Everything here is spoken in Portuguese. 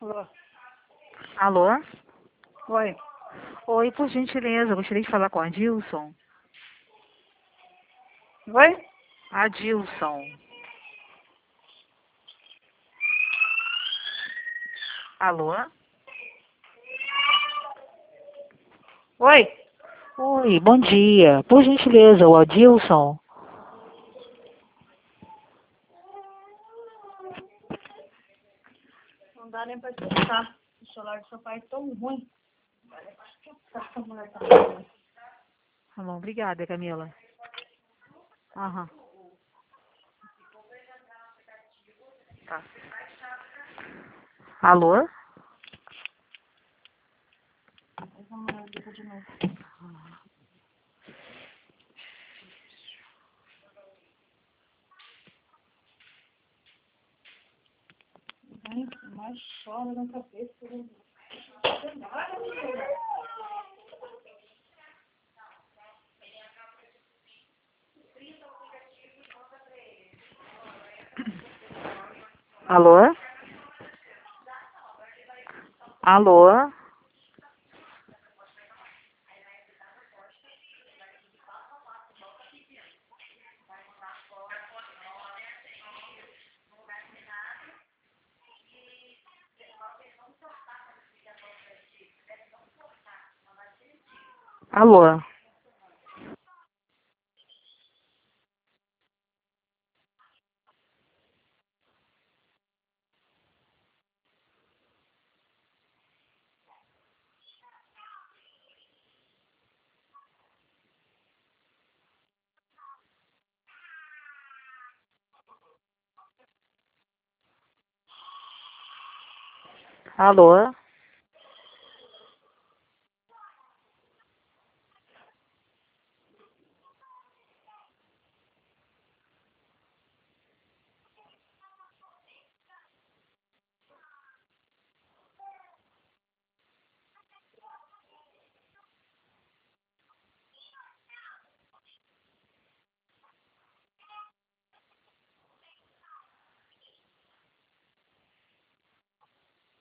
Alô? Alô? Oi. Oi, por gentileza, eu gostaria de falar com a Adilson. Oi? Adilson. Alô? Oi? Oi, bom dia. Por gentileza, o Adilson. Não dá nem pra escutar. O celular do seu pai é tão ruim. Não dá nem pra escutar essa mulher tá falando. Tá bom, obrigada, Camila. Aham. Tá. Alô? Essa mulher liga de novo. Vem, mais chora na cabeça. Alô? Alô? Alô? Alô?